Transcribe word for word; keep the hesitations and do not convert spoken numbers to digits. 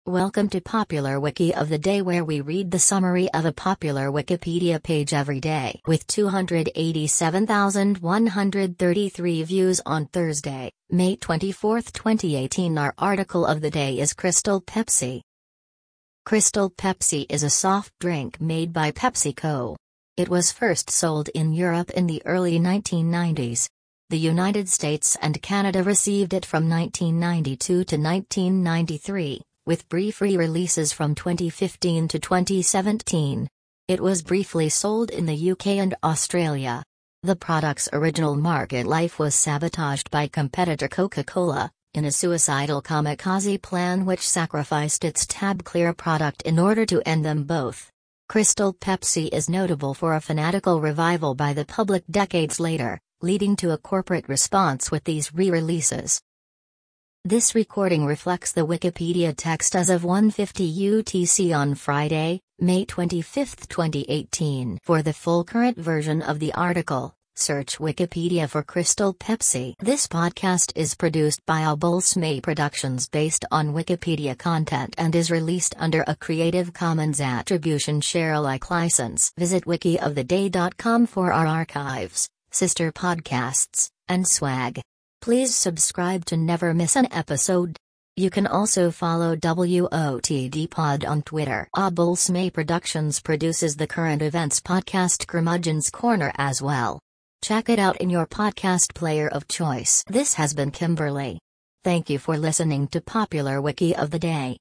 Welcome to Popular Wiki of the Day, where we read the summary of a popular Wikipedia page every day. With two hundred eighty-seven thousand one hundred thirty-three views on Thursday, May twenty-fourth, twenty eighteen, our article of the day is Crystal Pepsi. Crystal Pepsi is a soft drink made by PepsiCo. It was first sold in Europe in the early nineteen nineties. The United States and Canada received it from nineteen ninety-two to nineteen ninety-three. With brief re-releases from twenty fifteen to twenty seventeen. It was briefly sold in the U K and Australia. The product's original market life was sabotaged by competitor Coca-Cola, in a suicidal kamikaze plan which sacrificed its Tab Clear product in order to end them both. Crystal Pepsi is notable for a fanatical revival by the public decades later, leading to a corporate response with these re-releases. This recording reflects the Wikipedia text as of one fifty U T C on Friday, May twenty-fifth, twenty eighteen. For the full current version of the article, search Wikipedia for Crystal Pepsi. This podcast is produced by Abulsme Productions based on Wikipedia content and is released under a Creative Commons Attribution Share Alike license. Visit wiki of the day dot com for our archives, sister podcasts, and swag. Please subscribe to never miss an episode. You can also follow W O T D Pod on Twitter. Abulsme Productions produces the current events podcast Curmudgeon's Corner as well. Check it out in your podcast player of choice. This has been Kimberly. Thank you for listening to Popular Wiki of the Day.